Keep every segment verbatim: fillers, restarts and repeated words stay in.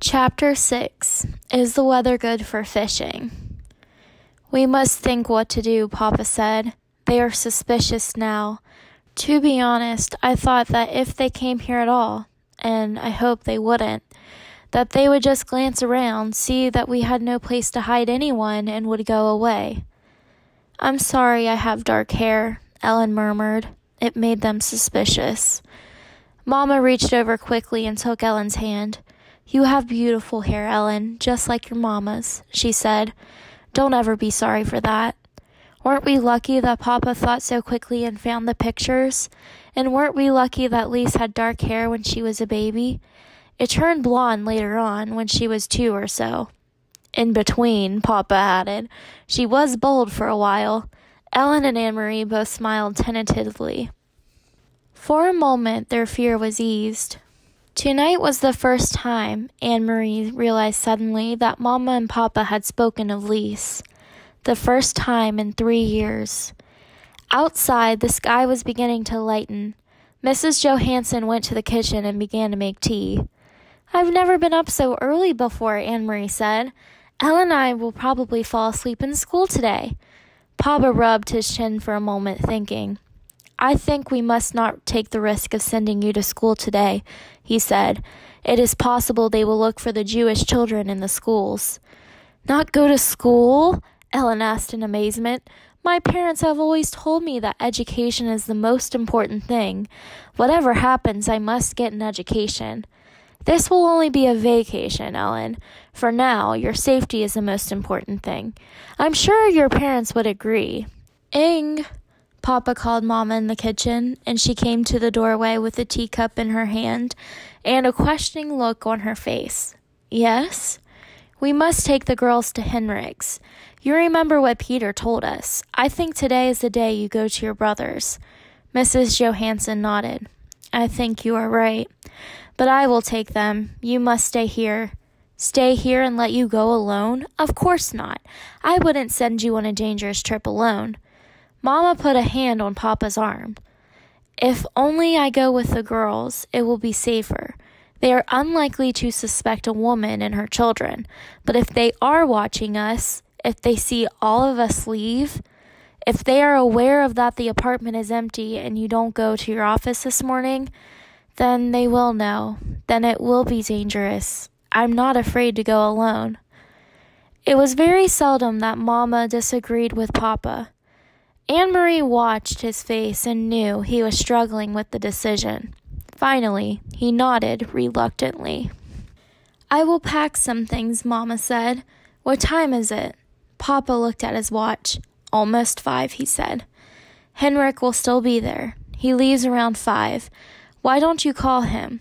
Chapter six. Is the weather good for fishing? We must think what to do, Papa said. They are suspicious now. To be honest, I thought that if they came here at all, and I hope they wouldn't, that they would just glance around, see that we had no place to hide anyone, and would go away. I'm sorry I have dark hair, Ellen murmured. It made them suspicious. Mama reached over quickly and took Ellen's hand. You have beautiful hair, Ellen, just like your mama's, she said. Don't ever be sorry for that. Weren't we lucky that Papa thought so quickly and found the pictures? And weren't we lucky that Lise had dark hair when she was a baby? It turned blonde later on, when she was two or so. In between, Papa added. She was bold for a while. Ellen and Anne-Marie both smiled tentatively. For a moment, their fear was eased. Tonight was the first time Anne-Marie realized suddenly that Mama and Papa had spoken of Lise. The first time in three years. Outside, the sky was beginning to lighten. Missus Johansson went to the kitchen and began to make tea. I've never been up so early before, Anne-Marie said. Ellen and I will probably fall asleep in school today. Papa rubbed his chin for a moment, thinking. I think we must not take the risk of sending you to school today, he said. It is possible they will look for the Jewish children in the schools. Not go to school? Ellen asked in amazement. My parents have always told me that education is the most important thing. Whatever happens, I must get an education. This will only be a vacation, Ellen. For now, your safety is the most important thing. I'm sure your parents would agree. Ing, Papa called Mama in the kitchen, and she came to the doorway with a teacup in her hand and a questioning look on her face. Yes? We must take the girls to Henrik's. You remember what Peter told us. I think today is the day you go to your brother's. Missus Johansson nodded. I think you are right. But I will take them. You must stay here. Stay here and let you go alone? Of course not. I wouldn't send you on a dangerous trip alone. Mama put a hand on Papa's arm. If only I go with the girls, it will be safer. They are unlikely to suspect a woman and her children. But if they are watching us, if they see all of us leave, if they are aware of that the apartment is empty and you don't go to your office this morning, then they will know. Then it will be dangerous. I'm not afraid to go alone. It was very seldom that Mama disagreed with Papa. Anne-Marie watched his face and knew he was struggling with the decision. Finally, he nodded reluctantly. I will pack some things, Mama said. What time is it? Papa looked at his watch. Almost five, he said. Henrik will still be there. He leaves around five. Why don't you call him?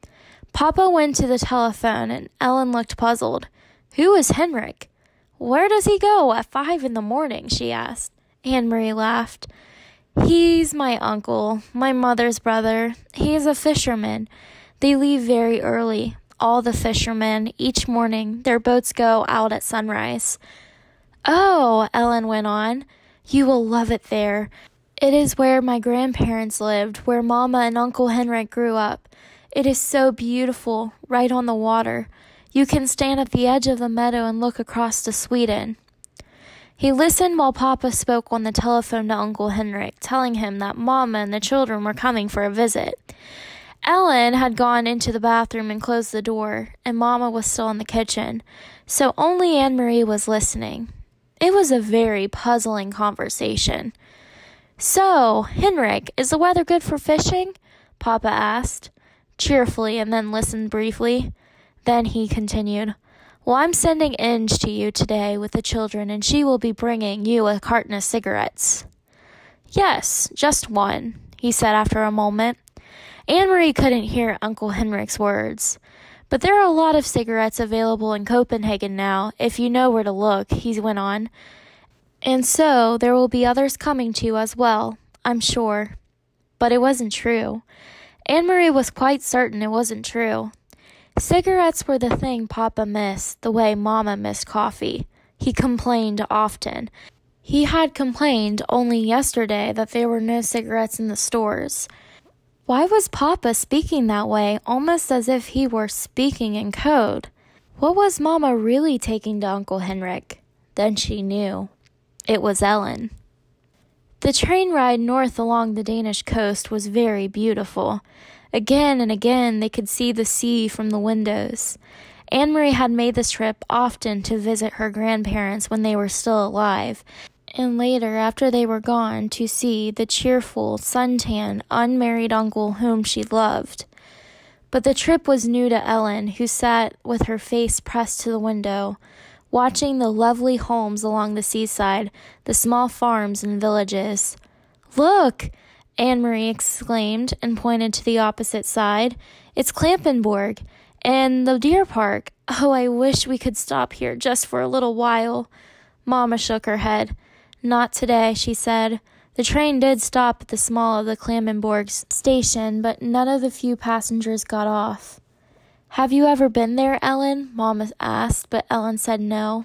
Papa went to the telephone, and Ellen looked puzzled. Who is Henrik? Where does he go at five in the morning? She asked. Anne-Marie laughed. He's my uncle, my mother's brother. He is a fisherman. They leave very early, all the fishermen, each morning. Their boats go out at sunrise. Oh, Ellen went on, you will love it there. It is where my grandparents lived, where Mama and Uncle Henrik grew up. It is so beautiful, right on the water. You can stand at the edge of the meadow and look across to Sweden. He listened while Papa spoke on the telephone to Uncle Henrik, telling him that Mama and the children were coming for a visit. Ellen had gone into the bathroom and closed the door, and Mama was still in the kitchen, so only Anne-Marie was listening. It was a very puzzling conversation. So, Henrik, is the weather good for fishing? Papa asked, cheerfully, and then listened briefly. Then he continued. Well, I'm sending Inge to you today with the children, and she will be bringing you a carton of cigarettes. Yes, just one, he said after a moment. Anne-Marie couldn't hear Uncle Henrik's words. But there are a lot of cigarettes available in Copenhagen now, if you know where to look, he went on. And so there will be others coming to you as well, I'm sure. But it wasn't true. Anne-Marie was quite certain it wasn't true. Cigarettes were the thing Papa missed, the way Mama missed coffee. He complained often. He had complained only yesterday that there were no cigarettes in the stores. Why was Papa speaking that way, almost as if he were speaking in code? What was Mama really taking to Uncle Henrik? Then she knew. It was Ellen. The train ride north along the Danish coast was very beautiful. Again and again they could see the sea from the windows. Anne-Marie had made this trip often to visit her grandparents when they were still alive, and later, after they were gone, to see the cheerful, suntanned, unmarried uncle whom she loved. But the trip was new to Ellen, who sat with her face pressed to the window, watching the lovely homes along the seaside, the small farms and villages. "Look!" Anne-Marie exclaimed and pointed to the opposite side. "It's Klampenborg and the deer park. Oh, I wish we could stop here just for a little while." Mama shook her head. "Not today," she said. The train did stop at the small of the Klampenborg station, but none of the few passengers got off. "Have you ever been there, Ellen?" Mama asked, but Ellen said no.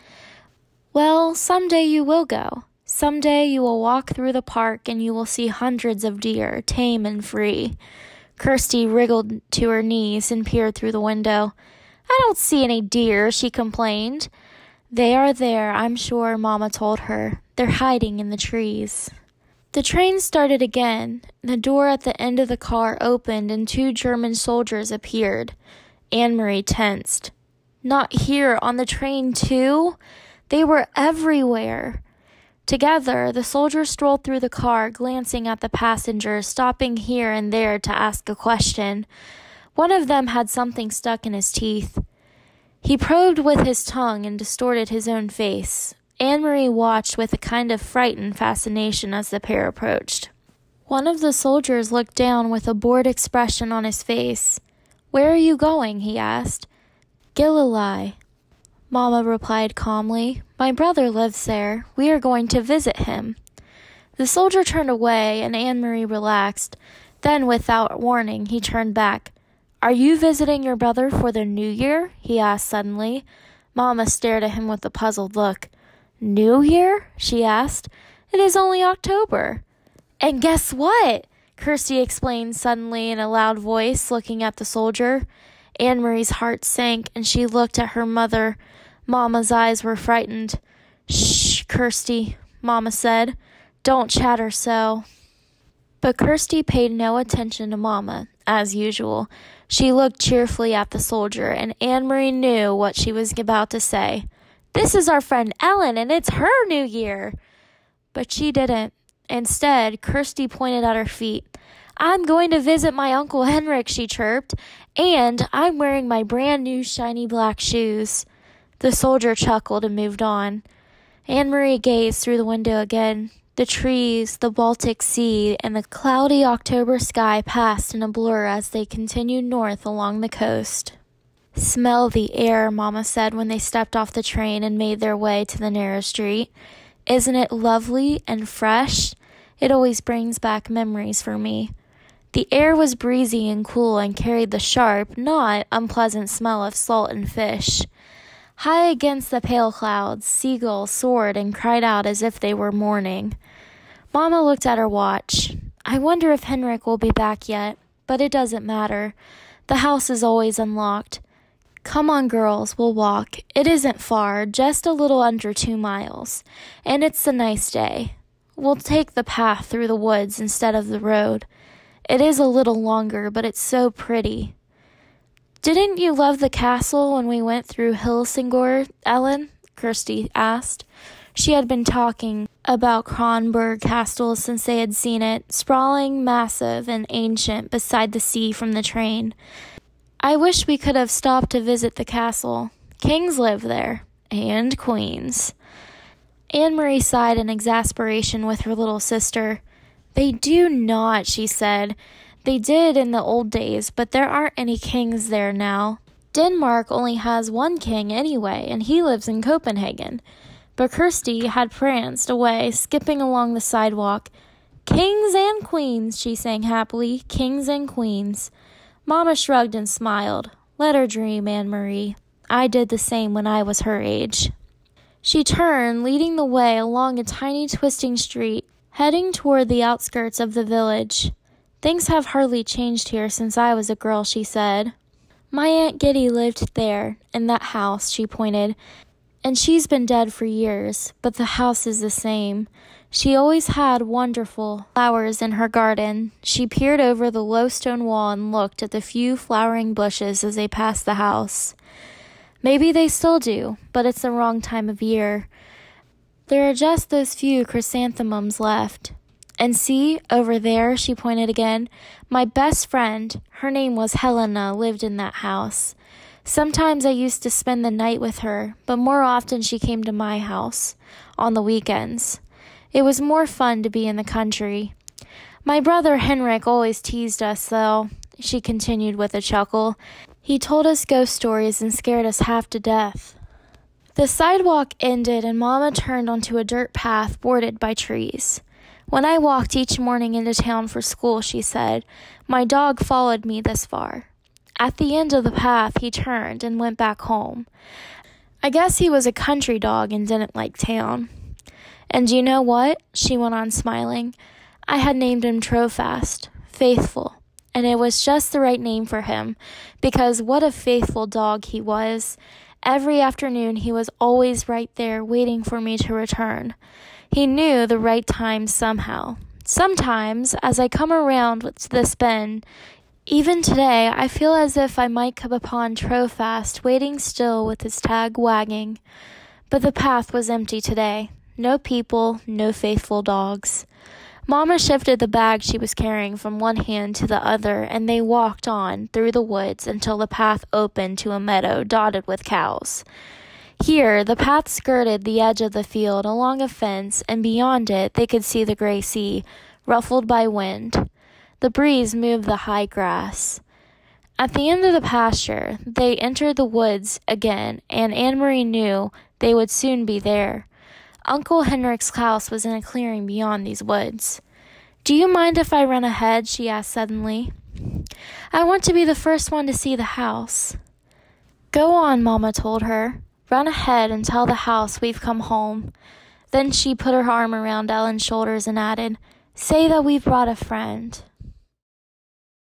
"Well, someday you will go. Someday you will walk through the park and you will see hundreds of deer, tame and free." Kirsty wriggled to her knees and peered through the window. "I don't see any deer," she complained. "They are there, I'm sure," Mama told her. "They're hiding in the trees." The train started again. The door at the end of the car opened and two German soldiers appeared. Anne-Marie tensed. Not here, on the train too? They were everywhere. Together, the soldiers strolled through the car, glancing at the passengers, stopping here and there to ask a question. One of them had something stuck in his teeth. He probed with his tongue and distorted his own face. Anne-Marie watched with a kind of frightened fascination as the pair approached. One of the soldiers looked down with a bored expression on his face. "Where are you going?" he asked. "Gillelei," Mama replied calmly. "My brother lives there. We are going to visit him." The soldier turned away, and Anne-Marie relaxed. Then, without warning, he turned back. "Are you visiting your brother for the New Year?" he asked suddenly. Mama stared at him with a puzzled look. "New Year?" she asked. "It is only October." "And guess what?" Kirsty explained suddenly in a loud voice, looking at the soldier. Anne-Marie's heart sank, and she looked at her mother. Mama's eyes were frightened. "Shh, Kirsty," Mama said. "Don't chatter so." But Kirsty paid no attention to Mama, as usual. She looked cheerfully at the soldier, and Anne-Marie knew what she was about to say. "This is our friend Ellen, and it's her New Year." But she didn't. Instead, Kirsty pointed at her feet. "I'm going to visit my Uncle Henrik," she chirped, "and I'm wearing my brand new shiny black shoes." The soldier chuckled and moved on. Anne-Marie gazed through the window again. The trees, the Baltic Sea, and the cloudy October sky passed in a blur as they continued north along the coast. "Smell the air," Mama said when they stepped off the train and made their way to the narrow street. "Isn't it lovely and fresh? It always brings back memories for me." The air was breezy and cool and carried the sharp, not unpleasant smell of salt and fish. High against the pale clouds, seagulls soared and cried out as if they were mourning. Mama looked at her watch. "I wonder if Henrik will be back yet, but it doesn't matter. The house is always unlocked. Come on, girls, we'll walk. It isn't far, just a little under two miles, and it's a nice day. We'll take the path through the woods instead of the road. It is a little longer, but it's so pretty." "Didn't you love the castle when we went through Helsingborg, Ellen?" Kirsty asked. She had been talking about Kronborg Castle since they had seen it, sprawling, massive, and ancient beside the sea from the train. "I wish we could have stopped to visit the castle. Kings live there, and queens." Anne-Marie sighed in exasperation with her little sister. "They do not," she said. "They did in the old days, but there aren't any kings there now. Denmark only has one king anyway, and he lives in Copenhagen." But Kirsty had pranced away, skipping along the sidewalk. "Kings and queens," she sang happily. "Kings and queens." Mama shrugged and smiled. "Let her dream, Anne-Marie. I did the same when I was her age." She turned, leading the way along a tiny twisting street, heading toward the outskirts of the village. "Things have hardly changed here since I was a girl," she said. My Aunt Giddy lived there, in that house, she pointed, and she's been dead for years, but the house is the same. She always had wonderful flowers in her garden. She peered over the low stone wall and looked at the few flowering bushes as they passed the house. Maybe they still do, but it's the wrong time of year. There are just those few chrysanthemums left. And see, over there, she pointed again, my best friend, her name was Helena, lived in that house. Sometimes I used to spend the night with her, but more often she came to my house, on the weekends. It was more fun to be in the country. My brother Henrik always teased us, though, she continued with a chuckle. He told us ghost stories and scared us half to death. The sidewalk ended and Mama turned onto a dirt path bordered by trees. When I walked each morning into town for school, she said, my dog followed me this far. At the end of the path, he turned and went back home. I guess he was a country dog and didn't like town. And you know what? She went on smiling. I had named him Trofast, faithful, and it was just the right name for him, because what a faithful dog he was. Every afternoon he was always right there waiting for me to return. He knew the right time somehow. Sometimes, as I come around to this bend, even today, I feel as if I might come upon Trofast waiting still with his tag wagging. But the path was empty today. No people, no faithful dogs. Mama shifted the bag she was carrying from one hand to the other, and they walked on through the woods until the path opened to a meadow dotted with cows. Here, the path skirted the edge of the field along a fence, and beyond it they could see the gray sea, ruffled by wind. The breeze moved the high grass. At the end of the pasture, they entered the woods again, and Anne-Marie knew they would soon be there. Uncle Henrik's house was in a clearing beyond these woods. Do you mind if I run ahead? She asked suddenly. I want to be the first one to see the house. Go on, Mama told her. Run ahead and tell the house we've come home. Then she put her arm around Ellen's shoulders and added, say that we've brought a friend.